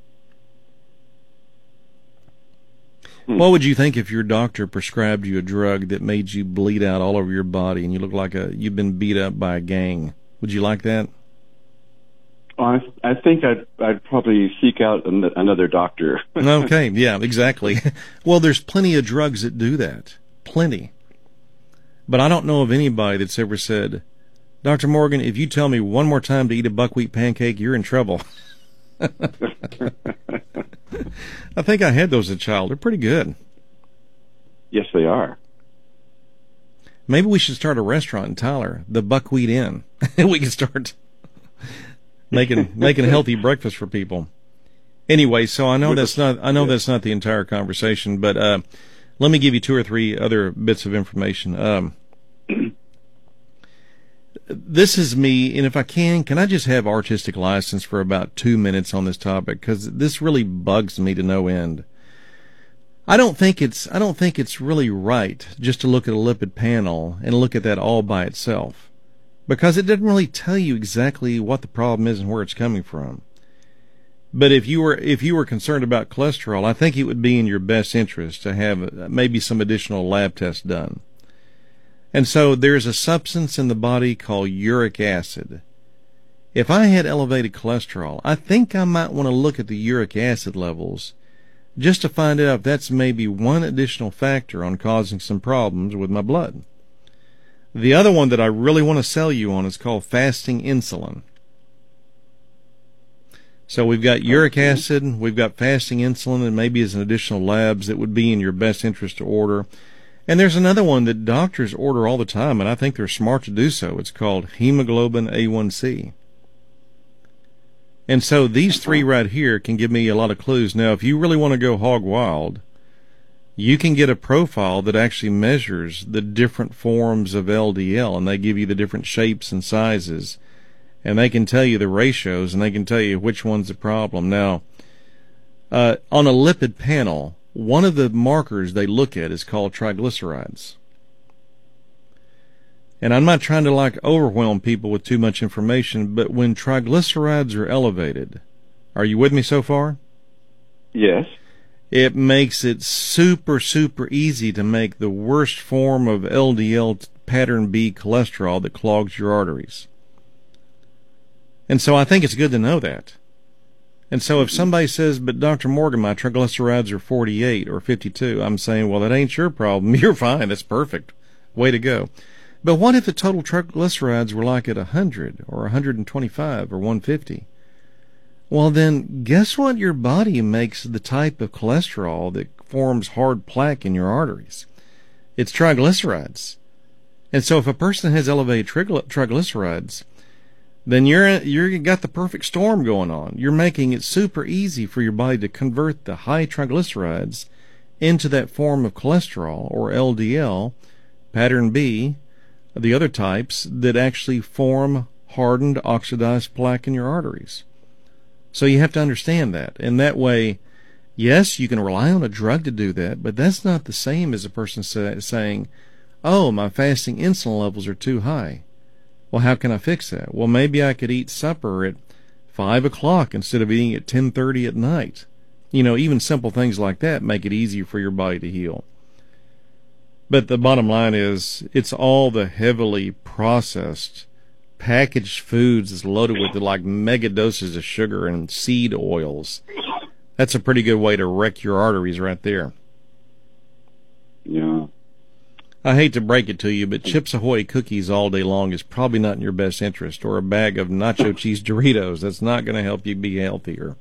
S2: Hmm.
S1: What would you think if your doctor prescribed you a drug that made you bleed out all over your body and you look like a you've been beat up by a gang? Would you like that?
S2: I, I think I'd, I'd probably seek out an, another doctor.
S1: Okay, yeah, exactly. Well, there's plenty of drugs that do that. Plenty. But I don't know of anybody that's ever said, Doctor Morgan, if you tell me one more time to eat a buckwheat pancake, you're in trouble. I think I had those as a child. They're pretty good.
S2: Yes, they are.
S1: Maybe we should start a restaurant in Tyler, the Buckwheat Inn. We can start making making a healthy breakfast for people. Anyway, so I know that's not I know that's not the entire conversation, but uh, let me give you two or three other bits of information. Um, this is me, and if I can, can I just have artistic license for about two minutes on this topic, because this really bugs me to no end. I don't think it's I don't think it's really right just to look at a lipid panel and look at that all by itself, because it doesn't really tell you exactly what the problem is and where it's coming from. But if you were if you were concerned about cholesterol, I think it would be in your best interest to have maybe some additional lab tests done. And so there's a substance in the body called uric acid. If I had elevated cholesterol, I think I might want to look at the uric acid levels just to find out if that's maybe one additional factor on causing some problems with my blood. The other one that I really want to sell you on is called fasting insulin. So we've got uric acid, we've got fasting insulin, and maybe as an additional labs that would be in your best interest to order. And there's another one that doctors order all the time, and I think they're smart to do so. It's called hemoglobin A one C. And so these three right here can give me a lot of clues. Now, if you really want to go hog wild, you can get a profile that actually measures the different forms of L D L, and they give you the different shapes and sizes, and they can tell you the ratios, and they can tell you which one's the problem. Now, uh, on a lipid panel, one of the markers they look at is called triglycerides. And I'm not trying to like overwhelm people with too much information, but when triglycerides are elevated, are you with me so far?
S2: Yes.
S1: It makes it super, super easy to make the worst form of L D L pattern B cholesterol that clogs your arteries. And so I think it's good to know that. And so if somebody says, but Doctor Morgan, my triglycerides are forty-eight or fifty-two, I'm saying, well, that ain't your problem. You're fine. That's perfect. Way to go. But what if the total triglycerides were like at one hundred or one hundred twenty-five or one hundred fifty? Well, then guess what? Your body makes the type of cholesterol that forms hard plaque in your arteries. It's triglycerides. And so if a person has elevated trigly- triglycerides, then you're you're got the perfect storm going on. You're making it super easy for your body to convert the high triglycerides into that form of cholesterol, or L D L, pattern B, the other types that actually form hardened oxidized plaque in your arteries. So you have to understand that. And that way, yes, you can rely on a drug to do that, but that's not the same as a person say, saying, oh, my fasting insulin levels are too high. Well, how can I fix that? Well, maybe I could eat supper at five o'clock instead of eating at ten thirty at night. You know, even simple things like that make it easier for your body to heal. But the bottom line is, it's all the heavily processed, packaged foods that's loaded with like mega doses of sugar and seed oils. That's a pretty good way to wreck your arteries right there.
S2: Yeah.
S1: I hate to break it to you, but Chips Ahoy cookies all day long is probably not in your best interest, or a bag of nacho cheese Doritos. That's not going to help you be healthier.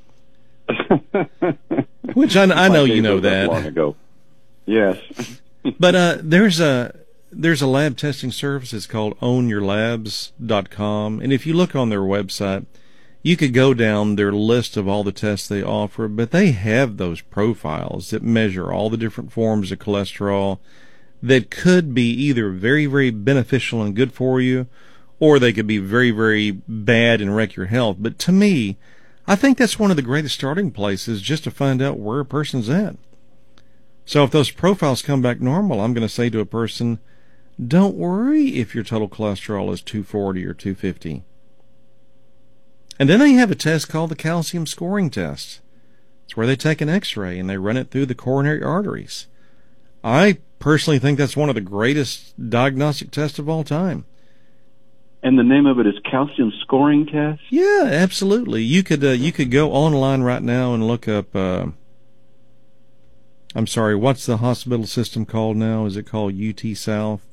S1: Which I, I know you know that.
S2: Long ago. Yes.
S1: But uh, there's a there's a lab testing service. It's called own your labs dot com, and if you look on their website, you could go down their list of all the tests they offer. But they have those profiles that measure all the different forms of cholesterol that could be either very, very beneficial and good for you, or they could be very, very bad and wreck your health. But to me, I think that's one of the greatest starting places just to find out where a person's at. So if those profiles come back normal, I'm going to say to a person, don't worry if your total cholesterol is two forty or two fifty. And then they have a test called the calcium scoring test. It's where they take an x-ray and they run it through the coronary arteries. I personally think that's one of the greatest diagnostic tests of all time.
S2: And the name of it is calcium scoring test?
S1: Yeah, absolutely. You could uh, you could go online right now and look up, uh, I'm sorry, what's the hospital system called now? Is it called U T South?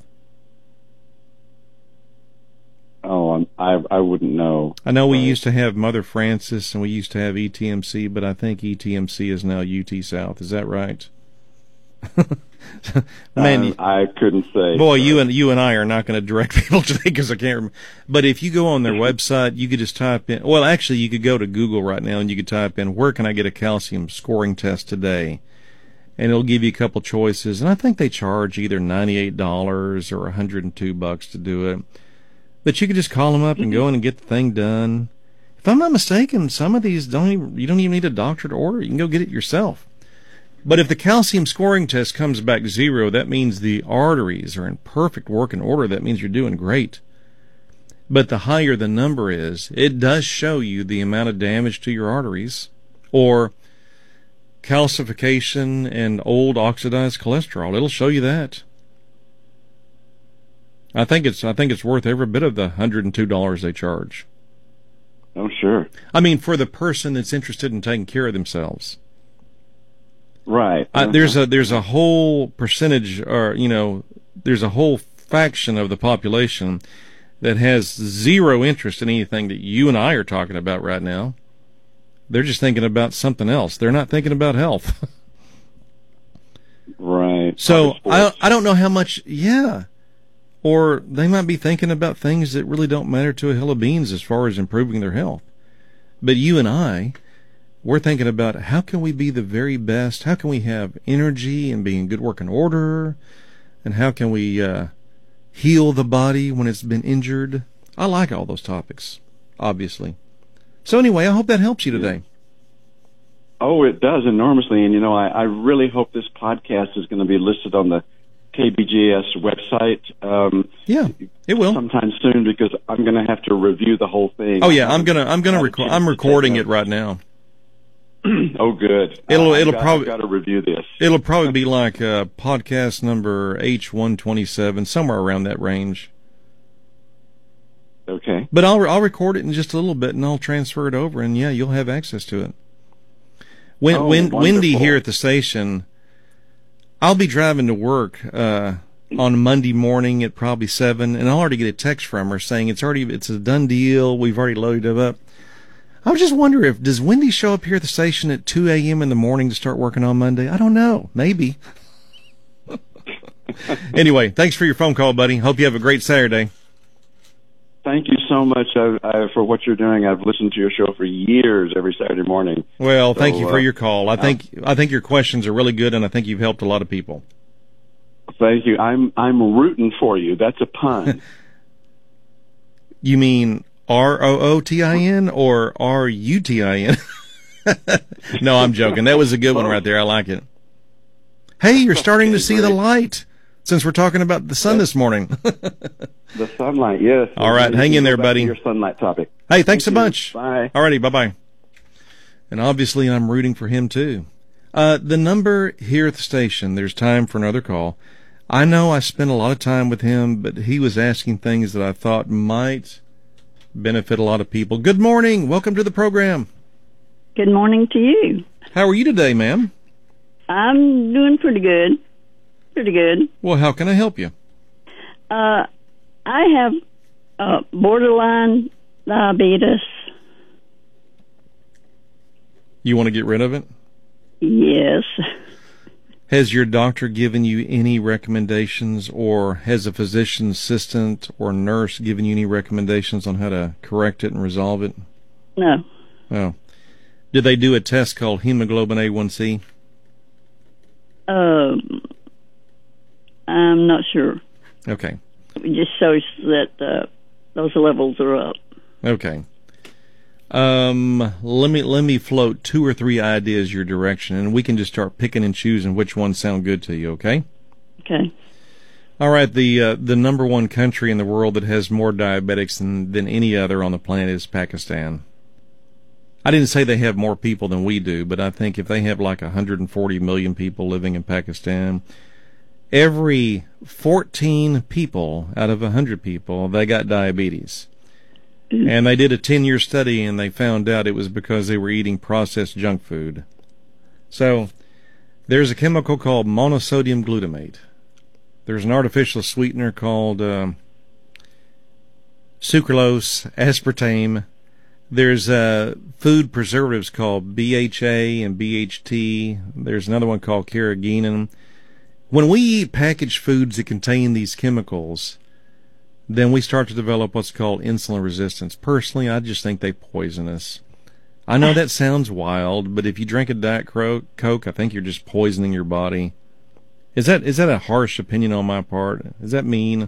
S2: Oh, I'm, I I wouldn't know.
S1: I know we
S2: right.
S1: used to have Mother Francis and we used to have E T M C, but I think E T M C is now U T South. Is that right? Man,
S2: um, I couldn't say.
S1: Boy, you and you and I are not going to direct people today because I can't remember. But if you go on their website, you could just type in. Well, actually, you could go to Google right now and you could type in, "Where can I get a calcium scoring test today?" And it'll give you a couple choices. And I think they charge either ninety-eight dollars or one hundred two bucks to do it. But you could just call them up and go in and get the thing done. If I'm not mistaken, some of these don't even, you don't even need a doctor to order. You can go get it yourself. But if the calcium scoring test comes back zero, that means the arteries are in perfect working order. That means you're doing great. But the higher the number is, it does show you the amount of damage to your arteries, or calcification and old oxidized cholesterol. It'll show you that. I think it's I think it's worth every bit of the one hundred two dollars they charge.
S2: Oh, sure.
S1: I mean, for the person that's interested in taking care of themselves.
S2: Right.
S1: Uh, there's a there's a whole percentage, or you know, there's a whole faction of the population that has zero interest in anything that you and I are talking about right now. They're just thinking about something else. They're not thinking about health.
S2: Right.
S1: So I I don't know how much. Yeah. Or they might be thinking about things that really don't matter to a hill of beans as far as improving their health. But you and I, we're thinking about how can we be the very best? How can we have energy and be in good working order? And how can we uh, heal the body when it's been injured? I like all those topics, obviously. So anyway, I hope that helps you today.
S2: Oh, it does enormously. And, you know, I, I really hope this podcast is going to be listed on the K B G S website. Um,
S1: yeah, it will
S2: sometime soon, because I'm going to have to review the whole thing.
S1: Oh yeah, I'm gonna I'm gonna record. I'm recording it right now.
S2: Oh, good.
S1: It'll
S2: uh,
S1: it'll
S2: got,
S1: probably
S2: got to review this.
S1: It'll probably be like uh, podcast number H one twenty-seven, somewhere around that range.
S2: Okay.
S1: But I'll I'll record it in just a little bit, and I'll transfer it over, and yeah, you'll have access to it. When
S2: oh,
S1: when Wendy
S2: wonderful.
S1: here at the station, I'll be driving to work uh, on Monday morning at probably seven, and I'll already get a text from her saying it's already it's a done deal. We've already loaded it up. I was just wondering if does Wendy show up here at the station at two a.m. in the morning to start working on Monday? I don't know. Maybe. Anyway, thanks for your phone call, buddy. Hope you have a great Saturday.
S2: Thank you so much uh, uh, for what you're doing. I've listened to your show for years, every Saturday morning.
S1: Well,
S2: so,
S1: thank you for
S2: uh,
S1: your call. I think I think your questions are really good, and I think you've helped a lot of people.
S2: Thank you. I'm I'm rooting for you. That's a pun.
S1: You mean R O O T I N or R U T I N? No, I'm joking. That was a good one right there. I like it. Hey, you're starting
S2: Okay,
S1: to see
S2: great.
S1: the light since we're talking about the sun this morning.
S2: The sunlight, yes.
S1: All right,
S2: We
S1: hang
S2: can
S1: in
S2: go
S1: there,
S2: back to
S1: buddy.
S2: Your sunlight topic.
S1: Hey, thanks
S2: Thank
S1: a
S2: you.
S1: bunch.
S2: Bye.
S1: All righty, bye-bye. And obviously, I'm rooting for him, too. Uh, the number here at the station, there's time for another call. I know I spent a lot of time with him, but he was asking things that I thought might benefit a lot of people. Good morning. Welcome to the program.
S3: Good morning to you.
S1: How are you today, ma'am?
S3: I'm doing pretty good. Pretty good.
S1: Well, how can I help you?
S3: Uh, I have uh, borderline diabetes.
S1: You want to get rid of it?
S3: Yes.
S1: Has your doctor given you any recommendations, or has a physician assistant or nurse given you any recommendations on how to correct it and resolve it?
S3: No.
S1: Oh. Did they do a test called hemoglobin A one C?
S3: Um, I'm not sure.
S1: Okay.
S3: It just shows that uh, those levels are up.
S1: Okay. Um, let me let me float two or three ideas your direction, and we can just start picking and choosing which ones sound good to you. Okay.
S3: Okay.
S1: All right. The uh, the number one country in the world that has more diabetics than than any other on the planet is Pakistan. I didn't say they have more people than we do, but I think if they have like one hundred forty million people living in Pakistan, every fourteen people out of one hundred people, they got diabetes. And they did a ten-year study, and they found out it was because they were eating processed junk food. So there's a chemical called monosodium glutamate. There's an artificial sweetener called uh, sucralose, aspartame. There's uh, food preservatives called B H A and B H T. There's another one called carrageenan. When we eat packaged foods that contain these chemicals, then we start to develop what's called insulin resistance. Personally, I just think they poison us. I know that sounds wild, but if you drink a Diet Coke, I think you're just poisoning your body. Is that is that a harsh opinion on my part? Is that mean?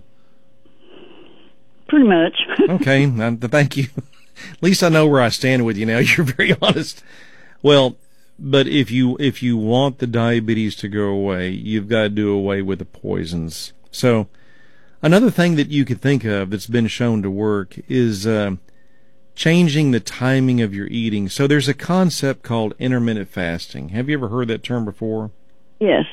S3: Pretty much.
S1: Okay, uh, thank you. At least I know where I stand with you now. You're very honest. Well, but if you if you want the diabetes to go away, you've got to do away with the poisons. So another thing that you could think of that's been shown to work is uh, changing the timing of your eating. So there's a concept called intermittent fasting. Have you ever heard that term before?
S3: Yes.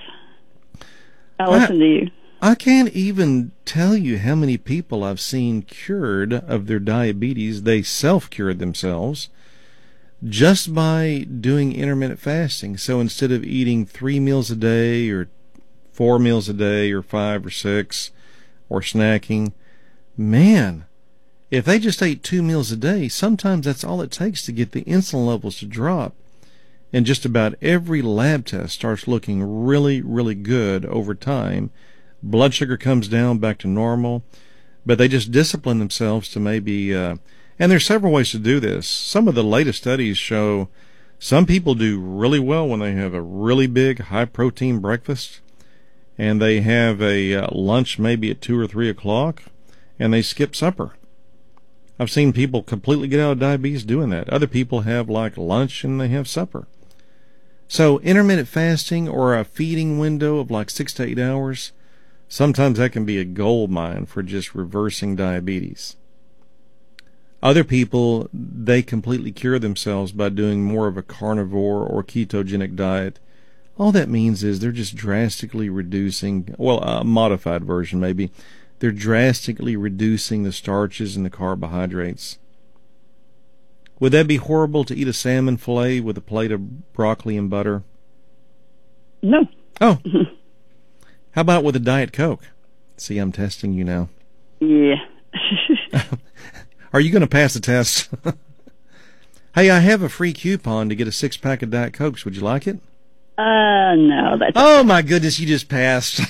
S3: I listen
S1: I,
S3: to you.
S1: I can't even tell you how many people I've seen cured of their diabetes. They self-cured themselves just by doing intermittent fasting. So instead of eating three meals a day or four meals a day or five or six, or snacking, man, if they just ate two meals a day, sometimes that's all it takes to get the insulin levels to drop. And just about every lab test starts looking really, really good over time. Blood sugar comes down back to normal, but they just discipline themselves to maybe, uh, and there's several ways to do this. Some of the latest studies show some people do really well when they have a really big, high-protein breakfast, and they have a uh, lunch maybe at two or three o'clock, and they skip supper. I've seen people completely get out of diabetes doing that. Other people have like lunch and they have supper. So intermittent fasting or a feeding window of like six to eight hours, sometimes that can be a gold mine for just reversing diabetes. Other people, they completely cure themselves by doing more of a carnivore or ketogenic diet. All that means is they're just drastically reducing, well, a modified version maybe, they're drastically reducing the starches and the carbohydrates. Would that be horrible to eat a salmon fillet with a plate of broccoli and butter?
S3: No.
S1: Oh. How about with a Diet Coke? See, I'm testing you now.
S3: Yeah.
S1: Are you going to pass the test? Hey, I have a free coupon to get a six-pack of Diet Cokes. Would you like it?
S3: Uh, no. That's
S1: Oh, my goodness, you just passed.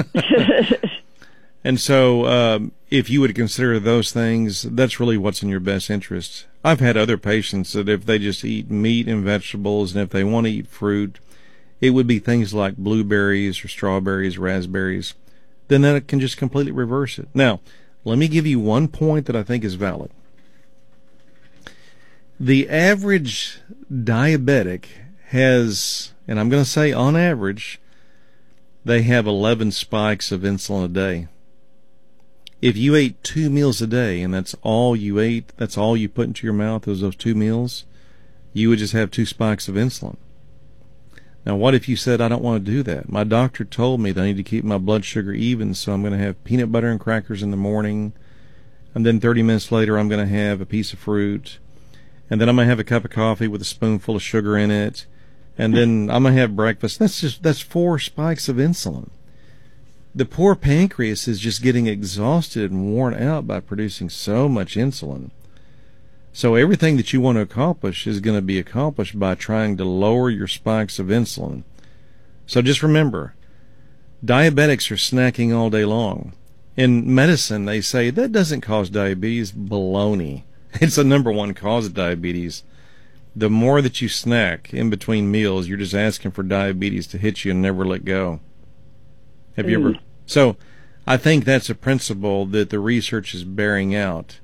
S1: And so um, if you would consider those things, that's really what's in your best interest. I've had other patients that if they just eat meat and vegetables, and if they want to eat fruit, it would be things like blueberries or strawberries, raspberries, then that can just completely reverse it. Now, let me give you one point that I think is valid. The average diabetic has, and I'm going to say on average, they have eleven spikes of insulin a day. If you ate two meals a day and that's all you ate, that's all you put into your mouth, those those two meals, you would just have two spikes of insulin. Now, what if you said, I don't want to do that? My doctor told me that I need to keep my blood sugar even, so I'm going to have peanut butter and crackers in the morning, and then thirty minutes later I'm going to have a piece of fruit, and then I'm going to have a cup of coffee with a spoonful of sugar in it, and then I'm going to have breakfast. That's just, that's four spikes of insulin. The poor pancreas is just getting exhausted and worn out by producing so much insulin. So everything that you want to accomplish is going to be accomplished by trying to lower your spikes of insulin. So just remember, diabetics are snacking all day long. In medicine, they say that doesn't cause diabetes. Baloney. It's the number one cause of diabetes. The more that you snack in between meals, you're just asking for diabetes to hit you and never let go. Have you ever? So I think that's a principle that the research is bearing out.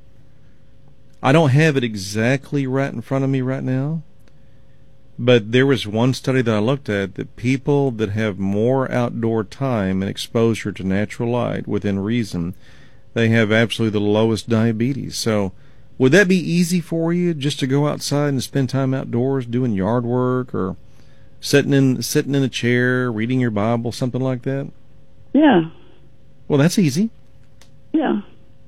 S1: I don't have it exactly right in front of me right now, but there was one study that I looked at that people that have more outdoor time and exposure to natural light within reason, they have absolutely the lowest diabetes. So would that be easy for you just to go outside and spend time outdoors doing yard work or sitting in sitting in a chair, reading your Bible, something like that?
S3: Yeah.
S1: Well, that's easy.
S3: Yeah.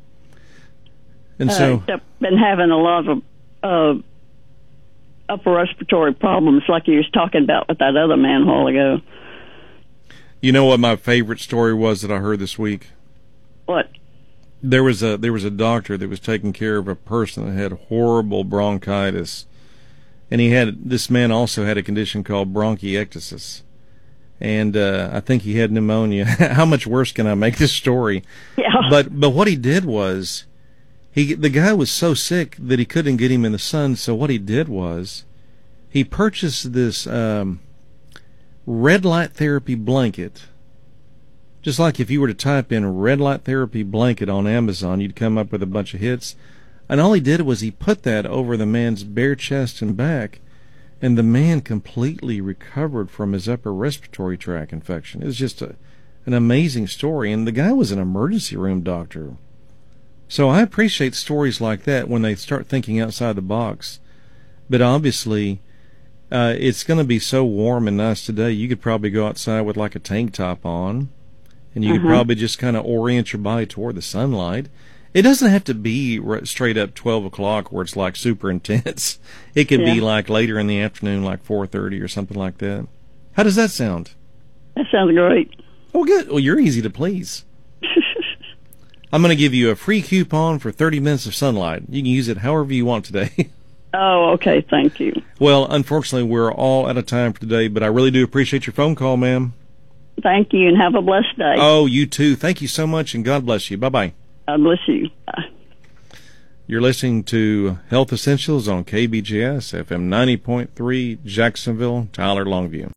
S1: And so,
S3: uh, I've been having a lot of uh, upper respiratory problems, like you was talking about with that other man a while ago.
S1: You know what my favorite story was that I heard this week?
S3: What?
S1: There was a there was a doctor that was taking care of a person that had horrible bronchitis, and he had this man also had a condition called bronchiectasis. And uh, I think he had pneumonia. How much worse can I make this story?
S3: Yeah.
S1: But but what he did was, he the guy was so sick that he couldn't get him in the sun. So what he did was, he purchased this um, red light therapy blanket. Just like if you were to type in red light therapy blanket on Amazon, you'd come up with a bunch of hits. And all he did was he put that over the man's bare chest and back. And the man completely recovered from his upper respiratory tract infection. It was just a, an amazing story. And the guy was an emergency room doctor. So I appreciate stories like that when they start thinking outside the box. But obviously, uh, it's going to be so warm and nice today, you could probably go outside with like a tank top on. And you uh-huh. could probably just kind of orient your body toward the sunlight. It doesn't have to be straight up twelve o'clock where it's like super intense. It could yeah. be like later in the afternoon, like four thirty or something like that. How does that sound?
S3: That sounds great.
S1: Oh, good. Well, you're easy to please. I'm going to give you a free coupon for thirty minutes of sunlight. You can use it however you want today.
S3: Oh, okay. Thank you.
S1: Well, unfortunately, we're all out of time for today, but I really do appreciate your phone call, ma'am.
S3: Thank you, and have a blessed day.
S1: Oh, you too. Thank you so much, and God bless you. Bye-bye.
S3: God bless you. Bye.
S1: You're listening to Health Essentials on K B J S, F M ninety point three, Jacksonville, Tyler, Longview.